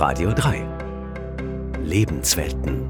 Radio 3. Lebenswelten.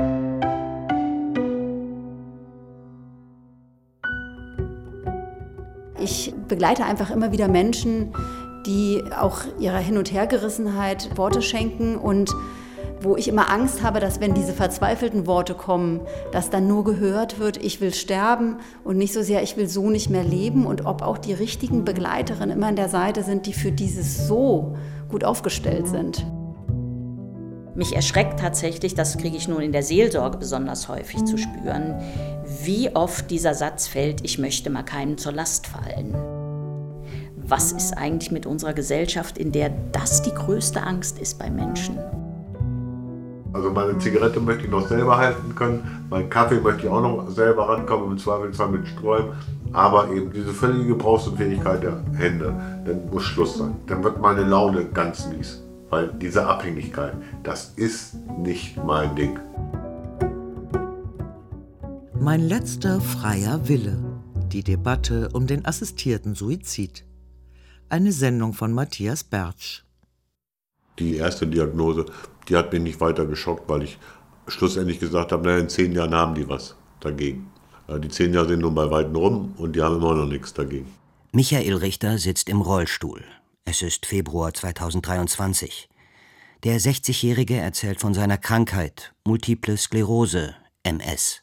Ich begleite einfach immer wieder Menschen, die auch ihrer Hin- und Hergerissenheit Worte schenken und wo ich immer Angst habe, dass wenn diese verzweifelten Worte kommen, dass dann nur gehört wird, ich will sterben und nicht so sehr, ich will so nicht mehr leben, und ob auch die richtigen Begleiterinnen immer an der Seite sind, die für dieses So gut aufgestellt sind. Mich erschreckt tatsächlich, das kriege ich nun in der Seelsorge besonders häufig zu spüren, wie oft dieser Satz fällt, ich möchte mal keinem zur Last fallen. Was ist eigentlich mit unserer Gesellschaft, in der das die größte Angst ist bei Menschen? Also meine Zigarette möchte ich noch selber halten können, meinen Kaffee möchte ich auch noch selber rankommen, im Zweifelsfall mit Sträumen. Aber eben diese völlige Gebrauchsunfähigkeit der Hände, dann muss Schluss sein. Dann wird meine Laune ganz mies. Weil diese Abhängigkeit, das ist nicht mein Ding. Mein letzter freier Wille. Die Debatte um den assistierten Suizid. Eine Sendung von Matthias Bertsch. Die erste Diagnose, die hat mich nicht weiter geschockt, weil ich schlussendlich gesagt habe, naja, in 10 Jahren haben die was dagegen. Die 10 Jahre sind nun bei Weitem rum und die haben immer noch nichts dagegen. Michael Richter sitzt im Rollstuhl. Es ist Februar 2023. Der 60-Jährige erzählt von seiner Krankheit, Multiple Sklerose, MS.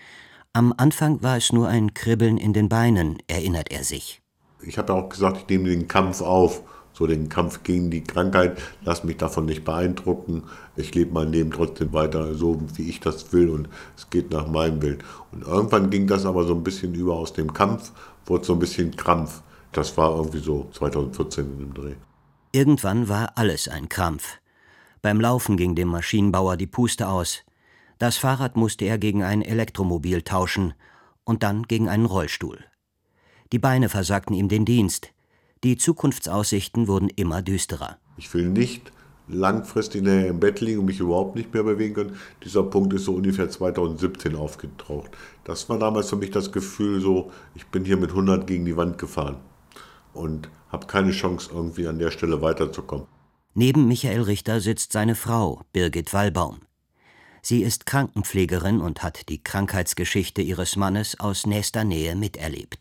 Am Anfang war es nur ein Kribbeln in den Beinen, erinnert er sich. Ich habe ja auch gesagt, ich nehme den Kampf auf, so den Kampf gegen die Krankheit, lass mich davon nicht beeindrucken. Ich lebe mein Leben trotzdem weiter so, wie ich das will, und es geht nach meinem Willen. Und irgendwann ging das aber so ein bisschen über aus dem Kampf, wurde so ein bisschen Krampf. Das war irgendwie so 2014 in dem Dreh. Irgendwann war alles ein Krampf. Beim Laufen ging dem Maschinenbauer die Puste aus. Das Fahrrad musste er gegen ein Elektromobil tauschen und dann gegen einen Rollstuhl. Die Beine versagten ihm den Dienst. Die Zukunftsaussichten wurden immer düsterer. Ich will nicht langfristig nachher im Bett liegen und mich überhaupt nicht mehr bewegen können. Dieser Punkt ist so ungefähr 2017 aufgetaucht. Das war damals für mich das Gefühl so, ich bin hier mit 100 gegen die Wand gefahren und habe keine Chance, irgendwie an der Stelle weiterzukommen. Neben Michael Richter sitzt seine Frau, Birgit Wallbaum. Sie ist Krankenpflegerin und hat die Krankheitsgeschichte ihres Mannes aus nächster Nähe miterlebt.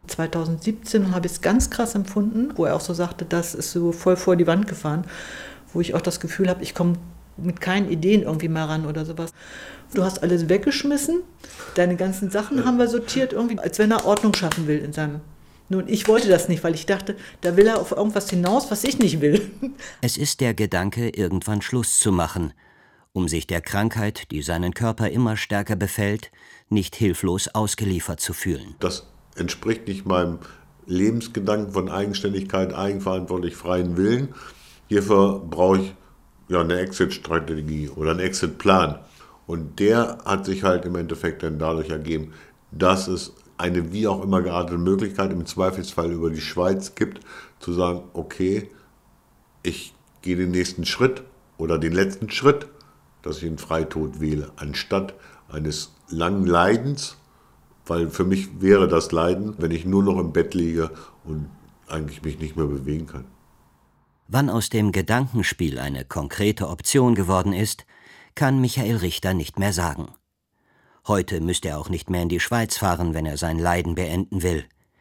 2017 habe ich es ganz krass empfunden, wo er auch so sagte, das ist so voll vor die Wand gefahren, wo ich auch das Gefühl habe, ich komme mit keinen Ideen irgendwie mal ran oder sowas. Du hast alles weggeschmissen, deine ganzen Sachen haben wir sortiert, irgendwie, als wenn er Ordnung schaffen will in seinem. Nun, ich wollte das nicht, weil ich dachte, da will er auf irgendwas hinaus, was ich nicht will. Es ist der Gedanke, irgendwann Schluss zu machen, um sich der Krankheit, die seinen Körper immer stärker befällt, nicht hilflos ausgeliefert zu fühlen. Das entspricht nicht meinem Lebensgedanken von Eigenständigkeit, eigenverantwortlich, freien Willen. Hierfür brauche ich ja eine Exit-Strategie oder einen Exit-Plan. Und der hat sich halt im Endeffekt dann dadurch ergeben, dass es eine wie auch immer geartete Möglichkeit im Zweifelsfall über die Schweiz gibt, zu sagen, okay, ich gehe den nächsten Schritt oder den letzten Schritt, dass ich den Freitod wähle, anstatt eines langen Leidens, weil für mich wäre das Leiden, wenn ich nur noch im Bett liege und eigentlich mich nicht mehr bewegen kann. Wann aus dem Gedankenspiel eine konkrete Option geworden ist, kann Michael Richter nicht mehr sagen. Heute müsste er auch nicht mehr in die Schweiz fahren, wenn er sein Leiden beenden will.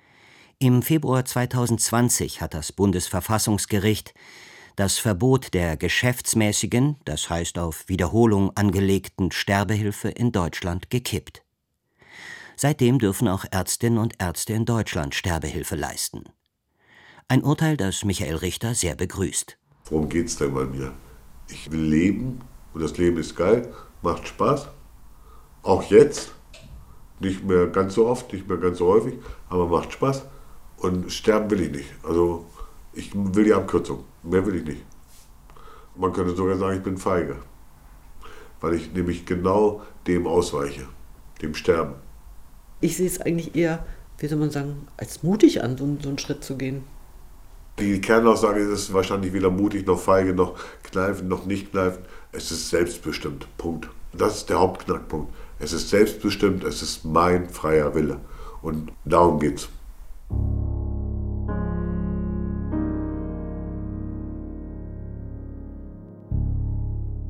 Im Februar 2020 hat das Bundesverfassungsgericht das Verbot der geschäftsmäßigen, das heißt auf Wiederholung angelegten Sterbehilfe in Deutschland gekippt. Seitdem dürfen auch Ärztinnen und Ärzte in Deutschland Sterbehilfe leisten. Ein Urteil, das Michael Richter sehr begrüßt. Worum geht's denn bei mir? Ich will leben und das Leben ist geil, macht Spaß. Auch jetzt, nicht mehr ganz so oft, nicht mehr ganz so häufig, aber macht Spaß. Und sterben will ich nicht. Also ich will die Abkürzung, mehr will ich nicht. Man könnte sogar sagen, ich bin feige. Weil ich nämlich genau dem ausweiche, dem Sterben. Ich sehe es eigentlich eher, wie soll man sagen, als mutig an, so einen Schritt zu gehen. Die Kernaussage ist wahrscheinlich weder mutig noch feige, noch kneifen, noch nicht kneifen. Es ist selbstbestimmt, Punkt. Das ist der Hauptknackpunkt. Es ist selbstbestimmt, es ist mein freier Wille. Und darum geht's.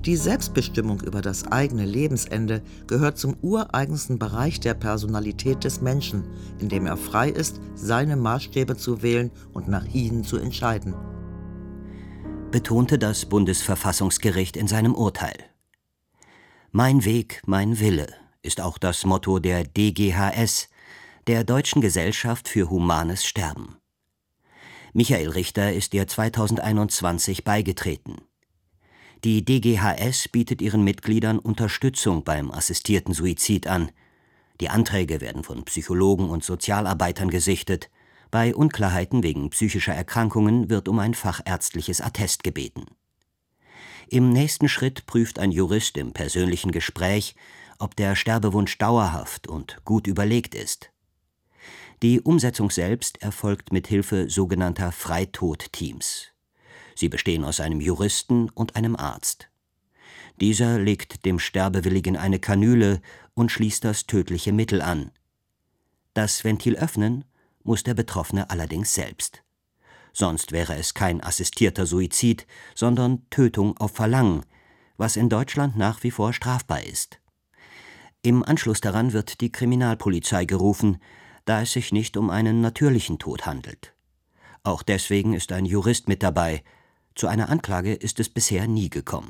Die Selbstbestimmung über das eigene Lebensende gehört zum ureigensten Bereich der Personalität des Menschen, in dem er frei ist, seine Maßstäbe zu wählen und nach ihnen zu entscheiden, betonte das Bundesverfassungsgericht in seinem Urteil. Mein Weg, mein Wille ist auch das Motto der DGHS, der Deutschen Gesellschaft für Humanes Sterben. Michael Richter ist ihr 2021 beigetreten. Die DGHS bietet ihren Mitgliedern Unterstützung beim assistierten Suizid an. Die Anträge werden von Psychologen und Sozialarbeitern gesichtet. Bei Unklarheiten wegen psychischer Erkrankungen wird um ein fachärztliches Attest gebeten. Im nächsten Schritt prüft ein Jurist im persönlichen Gespräch, ob der Sterbewunsch dauerhaft und gut überlegt ist. Die Umsetzung selbst erfolgt mit Hilfe sogenannter Freitod-Teams. Sie bestehen aus einem Juristen und einem Arzt. Dieser legt dem Sterbewilligen eine Kanüle und schließt das tödliche Mittel an. Das Ventil öffnen muss der Betroffene allerdings selbst. Sonst wäre es kein assistierter Suizid, sondern Tötung auf Verlangen, was in Deutschland nach wie vor strafbar ist. Im Anschluss daran wird die Kriminalpolizei gerufen, da es sich nicht um einen natürlichen Tod handelt. Auch deswegen ist ein Jurist mit dabei. Zu einer Anklage ist es bisher nie gekommen.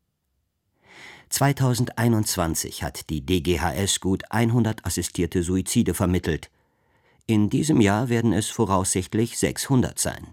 2021 hat die DGHS gut 100 assistierte Suizide vermittelt. In diesem Jahr werden es voraussichtlich 600 sein.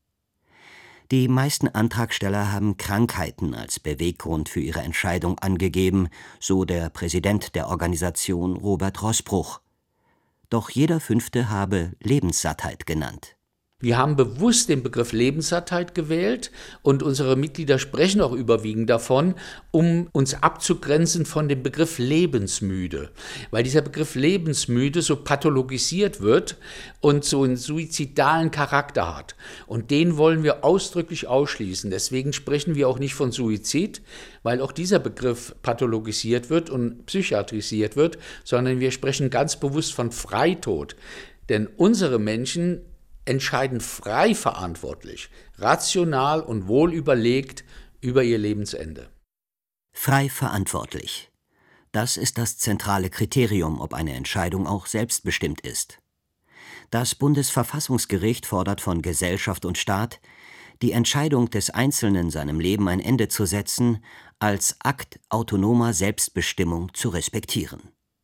Die meisten Antragsteller haben Krankheiten als Beweggrund für ihre Entscheidung angegeben, so der Präsident der Organisation Robert Roßbruch. Doch jeder Fünfte habe Lebenssattheit genannt. Wir haben bewusst den Begriff Lebenssattheit gewählt und unsere Mitglieder sprechen auch überwiegend davon, um uns abzugrenzen von dem Begriff lebensmüde. Weil dieser Begriff lebensmüde so pathologisiert wird und so einen suizidalen Charakter hat. Und den wollen wir ausdrücklich ausschließen. Deswegen sprechen wir auch nicht von Suizid, weil auch dieser Begriff pathologisiert wird und psychiatrisiert wird, sondern wir sprechen ganz bewusst von Freitod. Denn unsere Menschen entscheiden frei verantwortlich, rational und wohl überlegt über ihr Lebensende. Frei verantwortlich. Das ist das zentrale Kriterium, ob eine Entscheidung auch selbstbestimmt ist. Das Bundesverfassungsgericht fordert von Gesellschaft und Staat, die Entscheidung des Einzelnen, seinem Leben ein Ende zu setzen, als Akt autonomer Selbstbestimmung zu respektieren.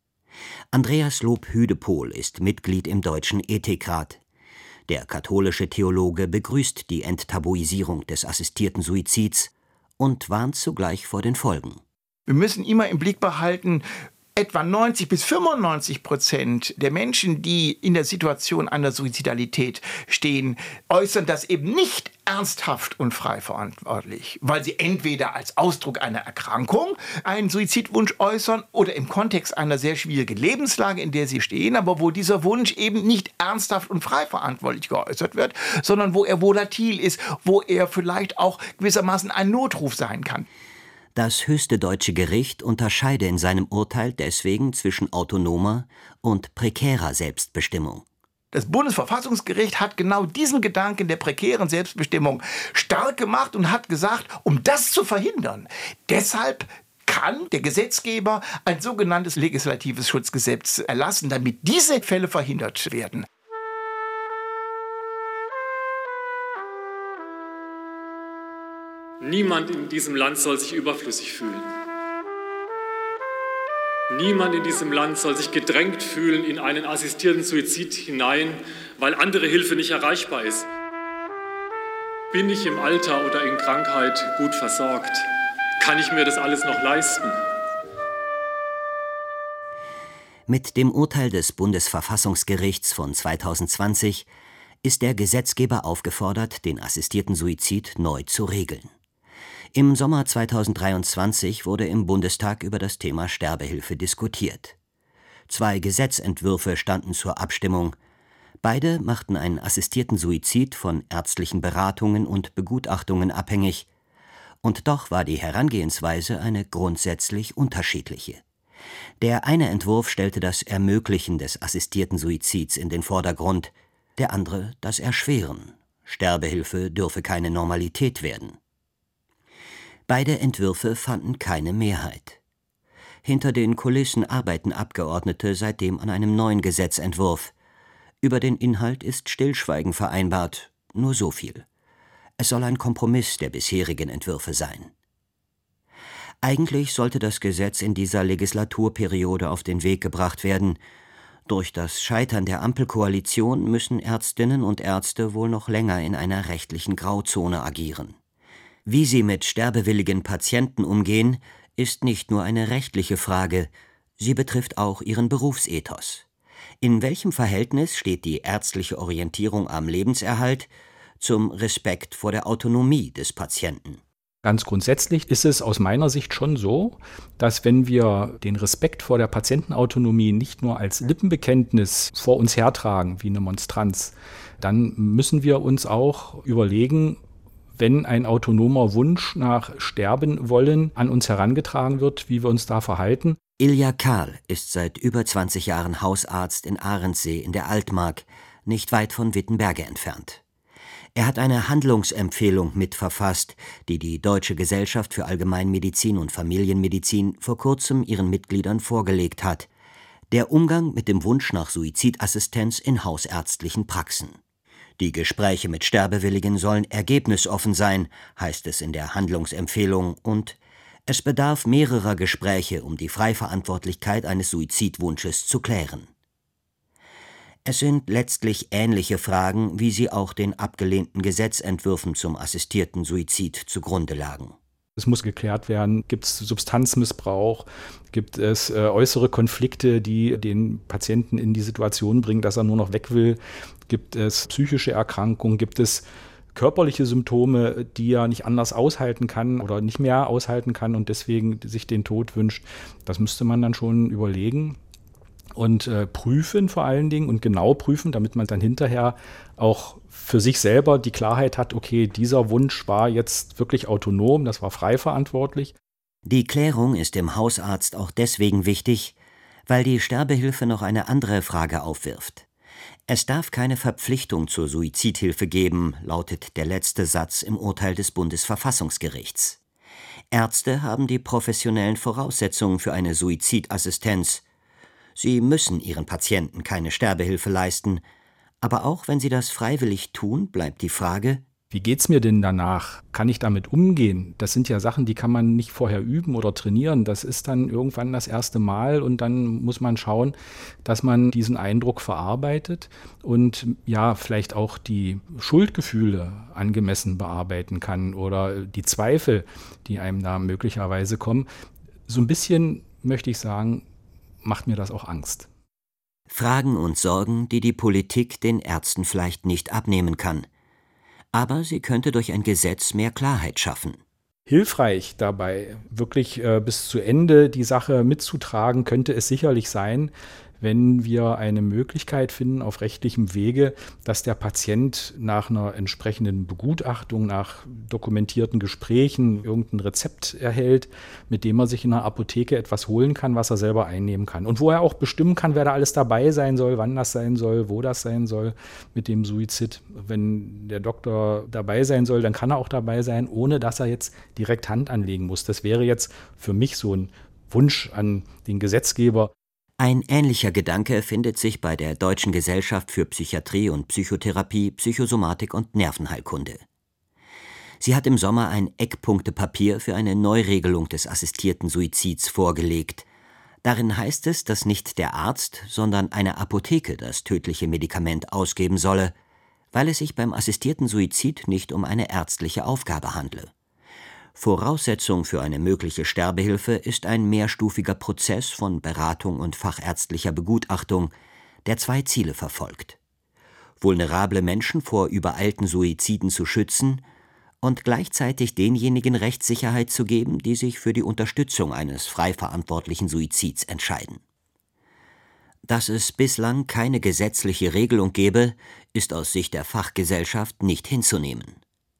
Andreas Lob-Hüdepohl ist Mitglied im Deutschen Ethikrat. Der katholische Theologe begrüßt die Enttabuisierung des assistierten Suizids und warnt zugleich vor den Folgen. Wir müssen immer im Blick behalten, etwa 90-95% der Menschen, die in der Situation einer Suizidalität stehen, äußern das eben nicht ernsthaft und frei verantwortlich, weil sie entweder als Ausdruck einer Erkrankung einen Suizidwunsch äußern oder im Kontext einer sehr schwierigen Lebenslage, in der sie stehen, aber wo dieser Wunsch eben nicht ernsthaft und frei verantwortlich geäußert wird, sondern wo er volatil ist, wo er vielleicht auch gewissermaßen ein Notruf sein kann. Das höchste deutsche Gericht unterscheide in seinem Urteil deswegen zwischen autonomer und prekärer Selbstbestimmung. Das Bundesverfassungsgericht hat genau diesen Gedanken der prekären Selbstbestimmung stark gemacht und hat gesagt, um das zu verhindern, deshalb kann der Gesetzgeber ein sogenanntes legislatives Schutzgesetz erlassen, damit diese Fälle verhindert werden. Niemand in diesem Land soll sich überflüssig fühlen. Niemand in diesem Land soll sich gedrängt fühlen in einen assistierten Suizid hinein, weil andere Hilfe nicht erreichbar ist. Bin ich im Alter oder in Krankheit gut versorgt? Kann ich mir das alles noch leisten? Mit dem Urteil des Bundesverfassungsgerichts von 2020 ist der Gesetzgeber aufgefordert, den assistierten Suizid neu zu regeln. Im Sommer 2023 wurde im Bundestag über das Thema Sterbehilfe diskutiert. 2 Gesetzentwürfe standen zur Abstimmung. Beide machten einen assistierten Suizid von ärztlichen Beratungen und Begutachtungen abhängig. Und doch war die Herangehensweise eine grundsätzlich unterschiedliche. Der eine Entwurf stellte das Ermöglichen des assistierten Suizids in den Vordergrund, der andere das Erschweren. Sterbehilfe dürfe keine Normalität werden. Beide Entwürfe fanden keine Mehrheit. Hinter den Kulissen arbeiten Abgeordnete seitdem an einem neuen Gesetzentwurf. Über den Inhalt ist Stillschweigen vereinbart, nur so viel. Es soll ein Kompromiss der bisherigen Entwürfe sein. Eigentlich sollte das Gesetz in dieser Legislaturperiode auf den Weg gebracht werden. Durch das Scheitern der Ampelkoalition müssen Ärztinnen und Ärzte wohl noch länger in einer rechtlichen Grauzone agieren. Wie sie mit sterbewilligen Patienten umgehen, ist nicht nur eine rechtliche Frage, sie betrifft auch ihren Berufsethos. In welchem Verhältnis steht die ärztliche Orientierung am Lebenserhalt zum Respekt vor der Autonomie des Patienten? Ganz grundsätzlich ist es aus meiner Sicht schon so, dass wenn wir den Respekt vor der Patientenautonomie nicht nur als Lippenbekenntnis vor uns hertragen, wie eine Monstranz, dann müssen wir uns auch überlegen, wenn ein autonomer Wunsch nach Sterben wollen an uns herangetragen wird, wie wir uns da verhalten. Ilja Kahl ist seit über 20 Jahren Hausarzt in Ahrensee in der Altmark, nicht weit von Wittenberge entfernt. Er hat eine Handlungsempfehlung mitverfasst, die die Deutsche Gesellschaft für Allgemeinmedizin und Familienmedizin vor kurzem ihren Mitgliedern vorgelegt hat. Der Umgang mit dem Wunsch nach Suizidassistenz in hausärztlichen Praxen. Die Gespräche mit Sterbewilligen sollen ergebnisoffen sein, heißt es in der Handlungsempfehlung, und es bedarf mehrerer Gespräche, um die Freiverantwortlichkeit eines Suizidwunsches zu klären. Es sind letztlich ähnliche Fragen, wie sie auch den abgelehnten Gesetzentwürfen zum assistierten Suizid zugrunde lagen. Es muss geklärt werden, gibt es Substanzmissbrauch, gibt es äußere Konflikte, die den Patienten in die Situation bringen, dass er nur noch weg will, gibt es psychische Erkrankungen, gibt es körperliche Symptome, die er nicht anders aushalten kann oder nicht mehr aushalten kann und deswegen sich den Tod wünscht. Das müsste man dann schon überlegen. Und prüfen vor allen Dingen und genau prüfen, damit man dann hinterher auch für sich selber die Klarheit hat, okay, dieser Wunsch war jetzt wirklich autonom, das war frei verantwortlich. Die Klärung ist dem Hausarzt auch deswegen wichtig, weil die Sterbehilfe noch eine andere Frage aufwirft. Es darf keine Verpflichtung zur Suizidhilfe geben, lautet der letzte Satz im Urteil des Bundesverfassungsgerichts. Ärzte haben die professionellen Voraussetzungen für eine Suizidassistenz. Sie müssen ihren Patienten keine Sterbehilfe leisten, aber auch wenn sie das freiwillig tun, bleibt die Frage: Wie geht's mir denn danach? Kann ich damit umgehen? Das sind ja Sachen, die kann man nicht vorher üben oder trainieren. Das ist dann irgendwann das erste Mal und dann muss man schauen, dass man diesen Eindruck verarbeitet und ja, vielleicht auch die Schuldgefühle angemessen bearbeiten kann oder die Zweifel, die einem da möglicherweise kommen. So ein bisschen, möchte ich sagen, macht mir das auch Angst. Fragen und Sorgen, die die Politik den Ärzten vielleicht nicht abnehmen kann. Aber sie könnte durch ein Gesetz mehr Klarheit schaffen. Hilfreich dabei, wirklich bis zu Ende die Sache mitzutragen, könnte es sicherlich sein, wenn wir eine Möglichkeit finden auf rechtlichem Wege, dass der Patient nach einer entsprechenden Begutachtung, nach dokumentierten Gesprächen irgendein Rezept erhält, mit dem er sich in einer Apotheke etwas holen kann, was er selber einnehmen kann. Und wo er auch bestimmen kann, wer da alles dabei sein soll, wann das sein soll, wo das sein soll mit dem Suizid. Wenn der Doktor dabei sein soll, dann kann er auch dabei sein, ohne dass er jetzt direkt Hand anlegen muss. Das wäre jetzt für mich so ein Wunsch an den Gesetzgeber. Ein ähnlicher Gedanke findet sich bei der Deutschen Gesellschaft für Psychiatrie und Psychotherapie, Psychosomatik und Nervenheilkunde. Sie hat im Sommer ein Eckpunktepapier für eine Neuregelung des assistierten Suizids vorgelegt. Darin heißt es, dass nicht der Arzt, sondern eine Apotheke das tödliche Medikament ausgeben solle, weil es sich beim assistierten Suizid nicht um eine ärztliche Aufgabe handle. Voraussetzung für eine mögliche Sterbehilfe ist ein mehrstufiger Prozess von Beratung und fachärztlicher Begutachtung, der 2 Ziele verfolgt: vulnerable Menschen vor übereilten Suiziden zu schützen und gleichzeitig denjenigen Rechtssicherheit zu geben, die sich für die Unterstützung eines frei verantwortlichen Suizids entscheiden. Dass es bislang keine gesetzliche Regelung gebe, ist aus Sicht der Fachgesellschaft nicht hinzunehmen.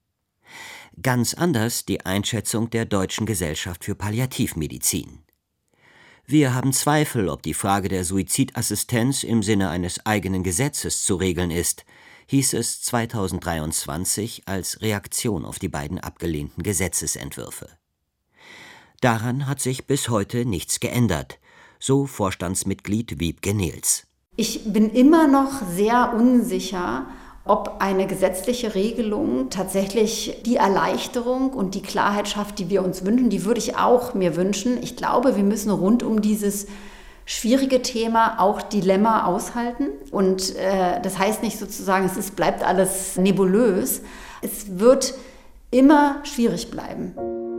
Ganz anders die Einschätzung der Deutschen Gesellschaft für Palliativmedizin. Wir haben Zweifel, ob die Frage der Suizidassistenz im Sinne eines eigenen Gesetzes zu regeln ist, hieß es 2023 als Reaktion auf die beiden abgelehnten Gesetzesentwürfe. Daran hat sich bis heute nichts geändert, so Vorstandsmitglied Wiebke Nehls. Ich bin immer noch sehr unsicher, ob eine gesetzliche Regelung tatsächlich die Erleichterung und die Klarheit schafft, die wir uns wünschen. Die würde ich auch mir wünschen. Ich glaube, wir müssen rund um dieses schwierige Thema auch Dilemma aushalten. Und das heißt nicht sozusagen, bleibt alles nebulös. Es wird immer schwierig bleiben.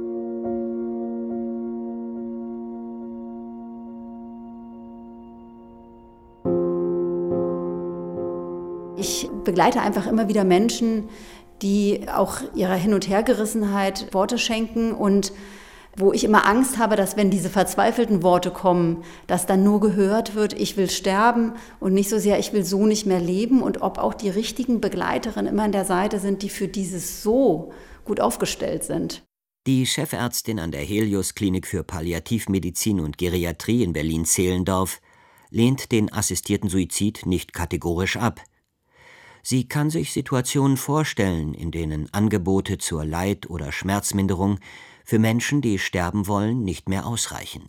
Ich begleite einfach immer wieder Menschen, die auch ihrer Hin- und Hergerissenheit Worte schenken und wo ich immer Angst habe, dass wenn diese verzweifelten Worte kommen, dass dann nur gehört wird, ich will sterben und nicht so sehr, ich will so nicht mehr leben, und ob auch die richtigen Begleiterinnen immer an der Seite sind, die für dieses so gut aufgestellt sind. Die Chefärztin an der Helios-Klinik für Palliativmedizin und Geriatrie in Berlin-Zehlendorf lehnt den assistierten Suizid nicht kategorisch ab. Sie kann sich Situationen vorstellen, in denen Angebote zur Leid- oder Schmerzminderung für Menschen, die sterben wollen, nicht mehr ausreichen.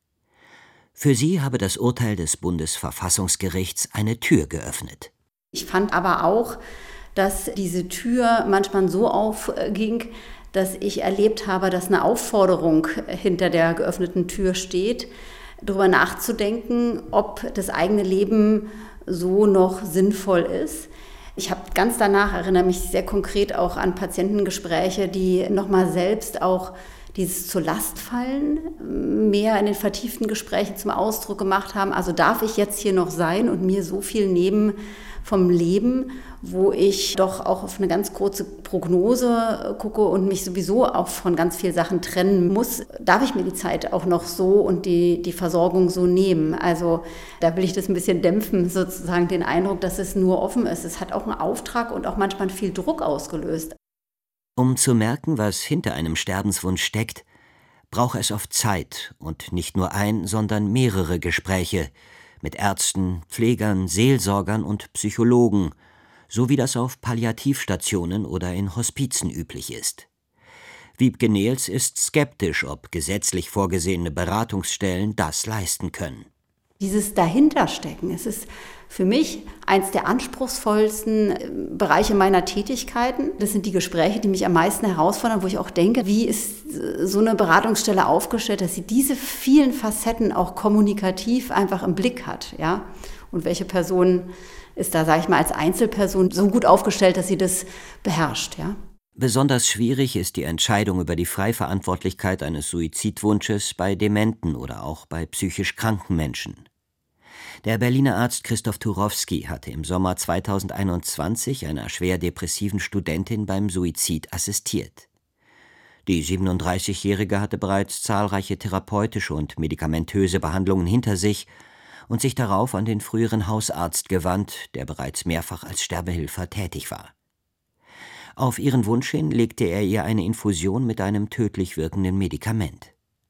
Für sie habe das Urteil des Bundesverfassungsgerichts eine Tür geöffnet. Ich fand aber auch, dass diese Tür manchmal so aufging, dass ich erlebt habe, dass eine Aufforderung hinter der geöffneten Tür steht, darüber nachzudenken, ob das eigene Leben so noch sinnvoll ist. Ich habe ganz danach, erinnere mich sehr konkret auch an Patientengespräche, die nochmal selbst auch dieses zur Last fallen mehr in den vertieften Gesprächen zum Ausdruck gemacht haben. Also darf ich jetzt hier noch sein und mir so viel nehmen vom Leben, wo ich doch auch auf eine ganz kurze Prognose gucke und mich sowieso auch von ganz vielen Sachen trennen muss. Darf ich mir die Zeit auch noch so und die Versorgung so nehmen? Also da will ich das ein bisschen dämpfen, sozusagen den Eindruck, dass es nur offen ist. Es hat auch einen Auftrag und auch manchmal viel Druck ausgelöst. Um zu merken, was hinter einem Sterbenswunsch steckt, braucht es oft Zeit und nicht nur ein, sondern mehrere Gespräche mit Ärzten, Pflegern, Seelsorgern und Psychologen, so wie das auf Palliativstationen oder in Hospizen üblich ist. Wiebke Nehls ist skeptisch, ob gesetzlich vorgesehene Beratungsstellen das leisten können. Dieses Dahinterstecken, es ist für mich eins der anspruchsvollsten Bereiche meiner Tätigkeiten. Das sind die Gespräche, die mich am meisten herausfordern, wo ich auch denke, wie ist so eine Beratungsstelle aufgestellt, dass sie diese vielen Facetten auch kommunikativ einfach im Blick hat, ja? Und welche Person ist da, sage ich mal, als Einzelperson so gut aufgestellt, dass sie das beherrscht, ja? Besonders schwierig ist die Entscheidung über die Freiverantwortlichkeit eines Suizidwunsches bei Dementen oder auch bei psychisch kranken Menschen. Der Berliner Arzt Christoph Turowski hatte im Sommer 2021 einer schwer depressiven Studentin beim Suizid assistiert. Die 37-Jährige hatte bereits zahlreiche therapeutische und medikamentöse Behandlungen hinter sich und sich darauf an den früheren Hausarzt gewandt, der bereits mehrfach als Sterbehelfer tätig war. Auf ihren Wunsch hin legte er ihr eine Infusion mit einem tödlich wirkenden Medikament.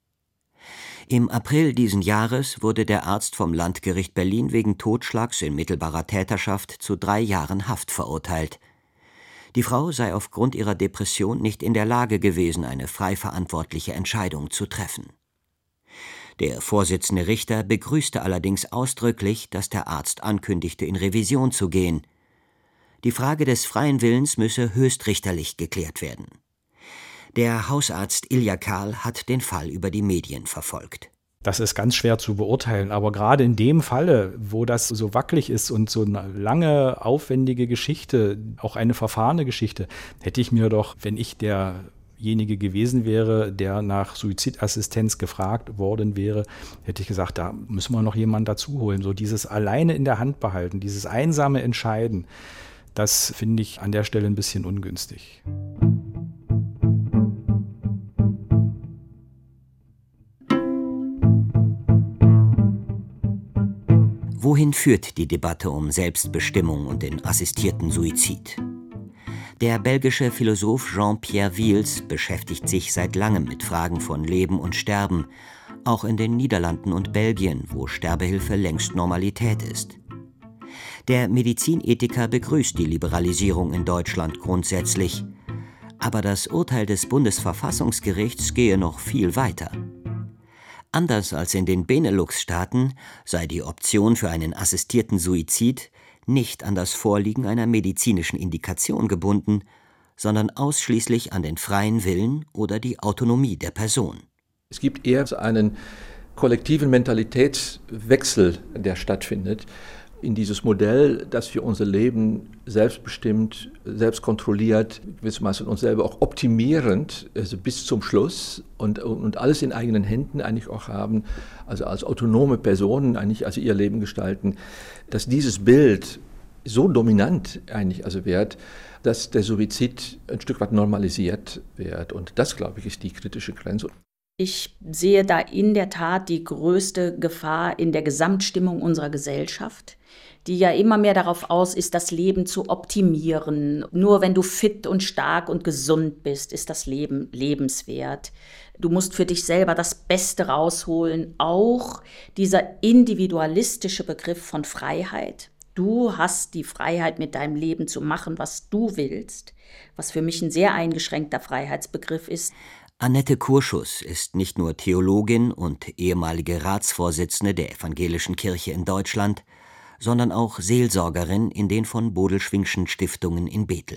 Im April diesen Jahres wurde der Arzt vom Landgericht Berlin wegen Totschlags in mittelbarer Täterschaft zu 3 Jahren Haft verurteilt. Die Frau sei aufgrund ihrer Depression nicht in der Lage gewesen, eine frei verantwortliche Entscheidung zu treffen. Der Vorsitzende Richter begrüßte allerdings ausdrücklich, dass der Arzt ankündigte, in Revision zu gehen. Die Frage des freien Willens müsse höchstrichterlich geklärt werden. Der Hausarzt Ilja Karl hat den Fall über die Medien verfolgt. Das ist ganz schwer zu beurteilen, aber gerade in dem Falle, wo das so wackelig ist und so eine lange, aufwendige Geschichte, auch eine verfahrene Geschichte, hätte ich mir doch, wenn ich derjenige gewesen wäre, der nach Suizidassistenz gefragt worden wäre, hätte ich gesagt, da müssen wir noch jemanden dazu holen. So dieses alleine in der Hand behalten, dieses einsame Entscheiden, das finde ich an der Stelle ein bisschen ungünstig. Wohin führt die Debatte um Selbstbestimmung und den assistierten Suizid? Der belgische Philosoph Jean-Pierre Wiels beschäftigt sich seit langem mit Fragen von Leben und Sterben, auch in den Niederlanden und Belgien, wo Sterbehilfe längst Normalität ist. Der Medizinethiker begrüßt die Liberalisierung in Deutschland grundsätzlich, aber das Urteil des Bundesverfassungsgerichts gehe noch viel weiter. Anders als in den Benelux-Staaten sei die Option für einen assistierten Suizid nicht an das Vorliegen einer medizinischen Indikation gebunden, sondern ausschließlich an den freien Willen oder die Autonomie der Person. Es gibt eher einen kollektiven Mentalitätswechsel, der stattfindet, in dieses Modell, dass wir unser Leben selbstbestimmt, selbstkontrolliert, gewissermaßen uns selber auch optimierend, also bis zum Schluss und alles in eigenen Händen eigentlich auch haben, also als autonome Personen eigentlich also ihr Leben gestalten, dass dieses Bild so dominant eigentlich also wird, dass der Suizid ein Stück weit normalisiert wird. Und das, glaube ich, ist die kritische Grenze. Ich sehe da in der Tat die größte Gefahr in der Gesamtstimmung unserer Gesellschaft, die ja immer mehr darauf aus ist, das Leben zu optimieren. Nur wenn du fit und stark und gesund bist, ist das Leben lebenswert. Du musst für dich selber das Beste rausholen. Auch dieser individualistische Begriff von Freiheit. Du hast die Freiheit, mit deinem Leben zu machen, was du willst, was für mich ein sehr eingeschränkter Freiheitsbegriff ist. Annette Kurschus ist nicht nur Theologin und ehemalige Ratsvorsitzende der Evangelischen Kirche in Deutschland, sondern auch Seelsorgerin in den von Bodelschwingschen Stiftungen in Bethel.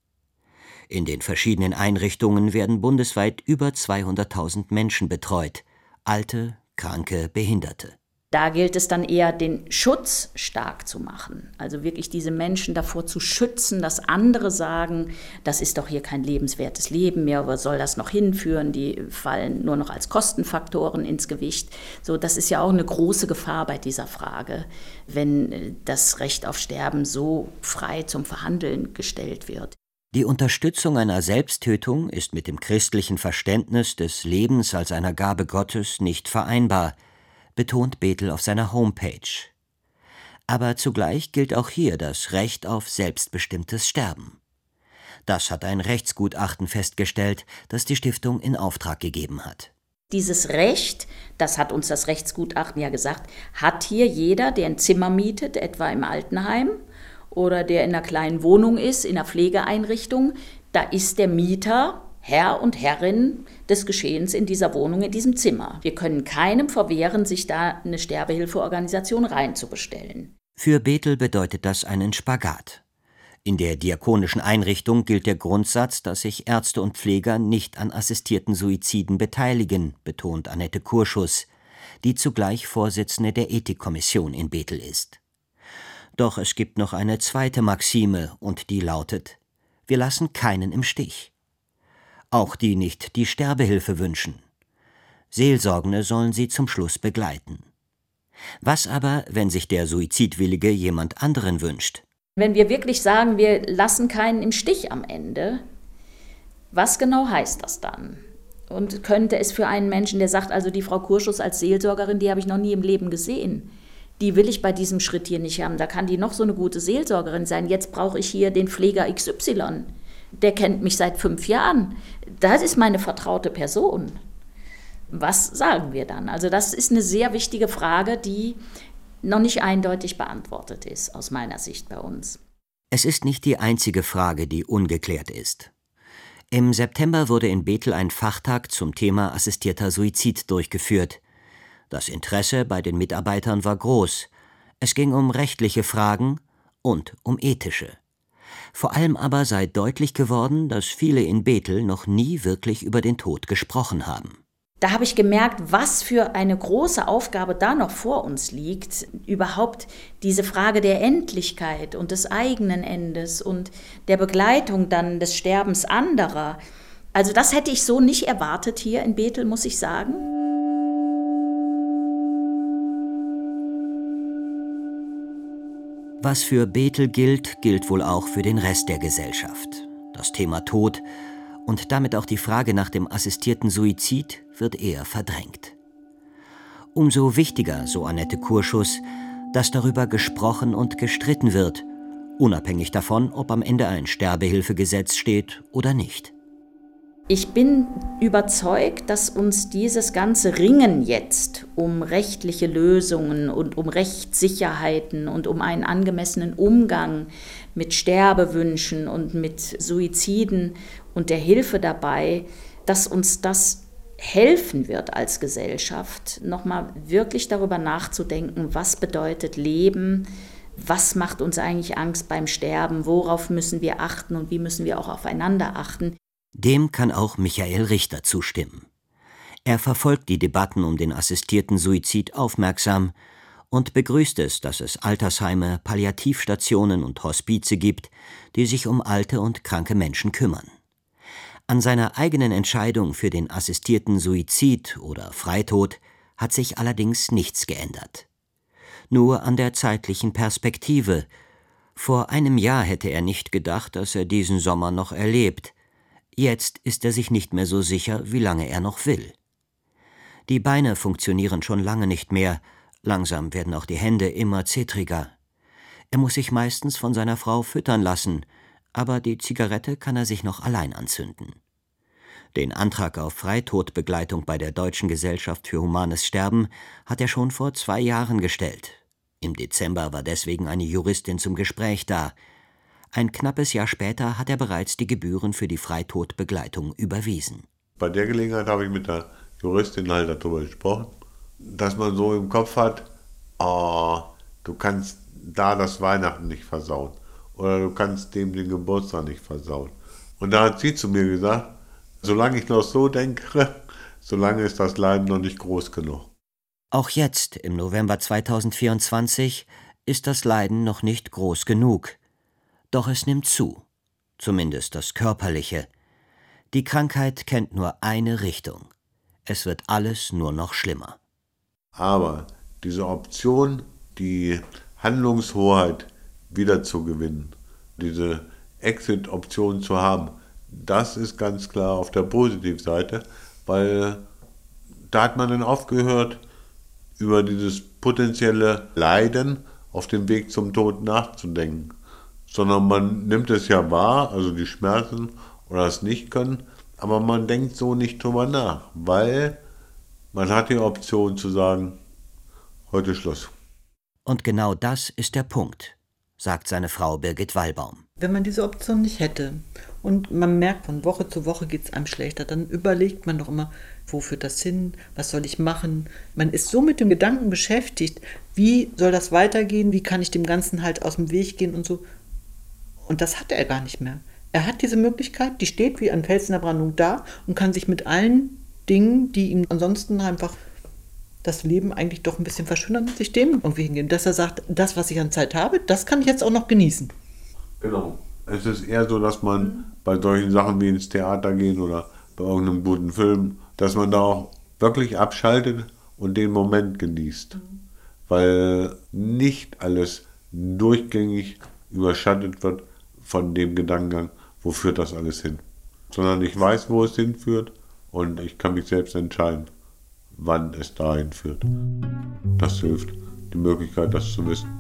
In den verschiedenen Einrichtungen werden bundesweit über 200.000 Menschen betreut, Alte, Kranke, Behinderte. Da gilt es dann eher, den Schutz stark zu machen. Also wirklich diese Menschen davor zu schützen, dass andere sagen, das ist doch hier kein lebenswertes Leben mehr, wo soll das noch hinführen? Die fallen nur noch als Kostenfaktoren ins Gewicht. So, das ist ja auch eine große Gefahr bei dieser Frage, wenn das Recht auf Sterben so frei zum Verhandeln gestellt wird. Die Unterstützung einer Selbsttötung ist mit dem christlichen Verständnis des Lebens als einer Gabe Gottes nicht vereinbar, betont Bethel auf seiner Homepage. Aber zugleich gilt auch hier das Recht auf selbstbestimmtes Sterben. Das hat ein Rechtsgutachten festgestellt, das die Stiftung in Auftrag gegeben hat. Dieses Recht, das hat uns das Rechtsgutachten ja gesagt, hat hier jeder, der ein Zimmer mietet, etwa im Altenheim, oder der in einer kleinen Wohnung ist, in einer Pflegeeinrichtung. Da ist der Mieter Herr und Herrin des Geschehens in dieser Wohnung, in diesem Zimmer. Wir können keinem verwehren, sich da eine Sterbehilfeorganisation reinzubestellen. Für Bethel bedeutet das einen Spagat. In der diakonischen Einrichtung gilt der Grundsatz, dass sich Ärzte und Pfleger nicht an assistierten Suiziden beteiligen, betont Annette Kurschus, die zugleich Vorsitzende der Ethikkommission in Bethel ist. Doch es gibt noch eine zweite Maxime, und die lautet: Wir lassen keinen im Stich. Auch die nicht die Sterbehilfe wünschen. Seelsorgende sollen sie zum Schluss begleiten. Was aber, wenn sich der Suizidwillige jemand anderen wünscht? Wenn wir wirklich sagen, wir lassen keinen im Stich am Ende, was genau heißt das dann? Und könnte es für einen Menschen, der sagt, also die Frau Kurschus als Seelsorgerin, die habe ich noch nie im Leben gesehen, die will ich bei diesem Schritt hier nicht haben, da kann die noch so eine gute Seelsorgerin sein, jetzt brauche ich hier den Pfleger XY. Der kennt mich seit 5 Jahren. Das ist meine vertraute Person. Was sagen wir dann? Also das ist eine sehr wichtige Frage, die noch nicht eindeutig beantwortet ist, aus meiner Sicht bei uns. Es ist nicht die einzige Frage, die ungeklärt ist. Im September wurde in Bethel ein Fachtag zum Thema assistierter Suizid durchgeführt. Das Interesse bei den Mitarbeitern war groß. Es ging um rechtliche Fragen und um ethische. Vor allem aber sei deutlich geworden, dass viele in Bethel noch nie wirklich über den Tod gesprochen haben. Da habe ich gemerkt, was für eine große Aufgabe da noch vor uns liegt. Überhaupt diese Frage der Endlichkeit und des eigenen Endes und der Begleitung dann des Sterbens anderer. Also das hätte ich so nicht erwartet hier in Bethel, muss ich sagen. Was für Bethel gilt, gilt wohl auch für den Rest der Gesellschaft. Das Thema Tod und damit auch die Frage nach dem assistierten Suizid wird eher verdrängt. Umso wichtiger, so Annette Kurschus, dass darüber gesprochen und gestritten wird, unabhängig davon, ob am Ende ein Sterbehilfegesetz steht oder nicht. Ich bin überzeugt, dass uns dieses ganze Ringen jetzt um rechtliche Lösungen und um Rechtssicherheiten und um einen angemessenen Umgang mit Sterbewünschen und mit Suiziden und der Hilfe dabei, dass uns das helfen wird als Gesellschaft, nochmal wirklich darüber nachzudenken, was bedeutet Leben, was macht uns eigentlich Angst beim Sterben, worauf müssen wir achten und wie müssen wir auch aufeinander achten. Dem kann auch Michael Richter zustimmen. Er verfolgt die Debatten um den assistierten Suizid aufmerksam und begrüßt es, dass es Altersheime, Palliativstationen und Hospize gibt, die sich um alte und kranke Menschen kümmern. An seiner eigenen Entscheidung für den assistierten Suizid oder Freitod hat sich allerdings nichts geändert. Nur an der zeitlichen Perspektive. Vor einem Jahr hätte er nicht gedacht, dass er diesen Sommer noch erlebt. Jetzt ist er sich nicht mehr so sicher, wie lange er noch will. Die Beine funktionieren schon lange nicht mehr, langsam werden auch die Hände immer zittriger. Er muss sich meistens von seiner Frau füttern lassen, aber die Zigarette kann er sich noch allein anzünden. Den Antrag auf Freitodbegleitung bei der Deutschen Gesellschaft für Humanes Sterben hat er schon vor 2 Jahren gestellt. Im Dezember war deswegen eine Juristin zum Gespräch da. Ein knappes Jahr später hat er bereits die Gebühren für die Freitodbegleitung überwiesen. Bei der Gelegenheit habe ich mit der Juristin halt darüber gesprochen, dass man so im Kopf hat, du kannst da das Weihnachten nicht versauen oder du kannst dem den Geburtstag nicht versauen. Und da hat sie zu mir gesagt, solange ich noch so denke, solange ist das Leiden noch nicht groß genug. Auch jetzt, im November 2024, ist das Leiden noch nicht groß genug. Doch es nimmt zu, zumindest das Körperliche. Die Krankheit kennt nur eine Richtung. Es wird alles nur noch schlimmer. Aber diese Option, die Handlungshoheit wiederzugewinnen, diese Exit-Option zu haben, das ist ganz klar auf der Positivseite, weil da hat man dann aufgehört, über dieses potenzielle Leiden auf dem Weg zum Tod nachzudenken, sondern man nimmt es ja wahr, also die Schmerzen oder das Nicht-Können, aber man denkt so nicht drüber nach, weil man hat die Option zu sagen, heute Schluss. Und genau das ist der Punkt, sagt seine Frau Birgit Wallbaum. Wenn man diese Option nicht hätte und man merkt, von Woche zu Woche geht es einem schlechter, dann überlegt man doch immer, wo führt das hin, was soll ich machen? Man ist so mit dem Gedanken beschäftigt, wie soll das weitergehen, wie kann ich dem Ganzen halt aus dem Weg gehen und so. Und das hat er gar nicht mehr. Er hat diese Möglichkeit, die steht wie ein Fels in der Brandung da und kann sich mit allen Dingen, die ihm ansonsten einfach das Leben eigentlich doch ein bisschen verschönern, sich dem irgendwie hingehen. Dass er sagt, das, was ich an Zeit habe, das kann ich jetzt auch noch genießen. Genau. Es ist eher so, dass man bei solchen Sachen wie ins Theater gehen oder bei irgendeinem guten Film, dass man da auch wirklich abschaltet und den Moment genießt. Weil nicht alles durchgängig überschattet wird von dem Gedankengang, wo führt das alles hin. Sondern ich weiß, wo es hinführt und ich kann mich selbst entscheiden, wann es dahin führt. Das hilft, die Möglichkeit, das zu wissen.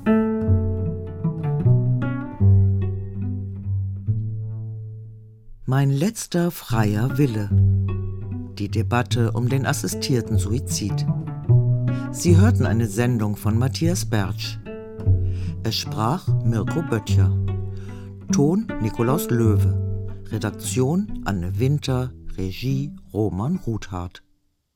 Mein letzter freier Wille. Die Debatte um den assistierten Suizid. Sie hörten eine Sendung von Matthias Bertsch. Es sprach Mirko Böttcher. Ton Nikolaus Löwe. Redaktion Anne Winter. Regie Roman Ruthardt.